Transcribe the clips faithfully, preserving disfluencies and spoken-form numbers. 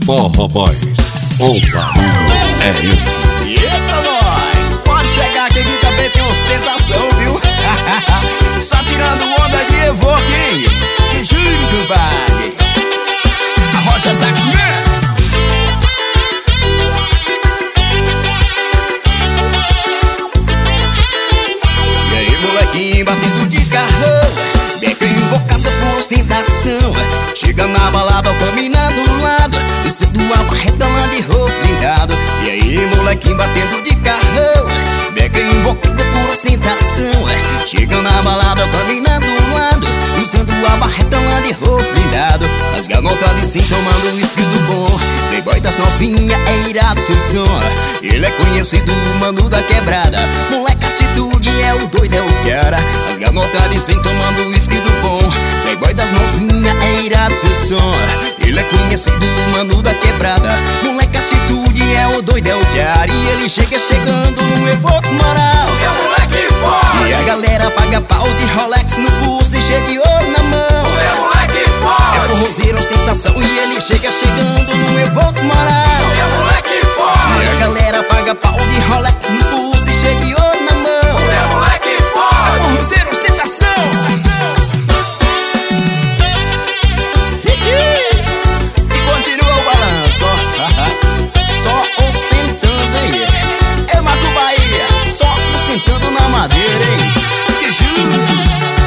Forró Boys, o barulho é esse. Eita, nós! Pode chegar que aqui também tem ostentação, viu? Só tirando onda de Evoque. Que juro, compadre. A Rocha Saxman. E aí, molequinho, batendo de carrão, beca invocada por ostentação. Chega na balada, caminhando do lado, descendo a barreta lá de roupa blindado. E aí, molequinho, batendo de carrão, beca invocada por ostentação. Chega na balada, caminhando do lado, usando a barreta lá de roupa blindado. As ganotas de sim tomando uísque do bom. Playboy das novinhas é irado seu som. Ele é conhecido, mano da quebrada. Moleque atitude é o doido, é o cara. As ganotas de sim tomando uísque do bom. Playboy das novinhas é irado seu som. Ele é conhecido, mano da quebrada. Moleque atitude é o doido, é o cara. E ele chega chegando no Evoque moral. É moleque forte. E a galera paga pau de Rolex no pulso e cheio de ouro na mão. É moleque forte. É forrozeiro, ostentação. E ele chega chegando no Evoque moral. É moleque forte. E a galera paga pau de Rolex no pulso e cheio de ouro na mão. É moleque forte. É forrozeiro, ostentação. E continua o balanço, ó. Só ostentando, hein? É Mato Bahia, só ostentando na madeira, hein? Te juro.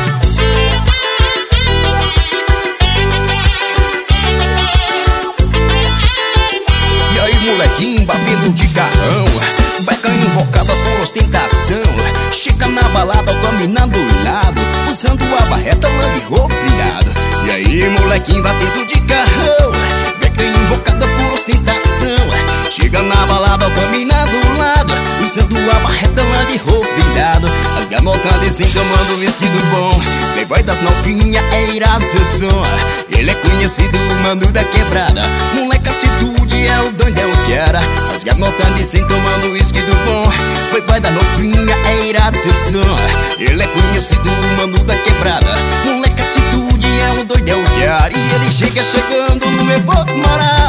E aí, molequinho, batendo de carrão, beca invocada por ostentação. Chega na balada, caminhando do lado, usando a barreta lá de roupa brilhado. E aí, molequinho, batendo de carrão, beca invocada por ostentação. Chega na balada, caminhando do lado, usando a barreta lá de roupa brilhado. As ganotas desencamando uísque do bom. Playboy das novinhas é irado seu som. Ele é conhecido, mano da quebrada. Moleque atitude é o doido, é o que era. As ganotas desencamando uísque do bom. Playboy da novinha é irado seu som. Ele é conhecido, mano da quebrada. Moleque atitude é o doido, é o que era. E ele chega chegando no Evoque moral.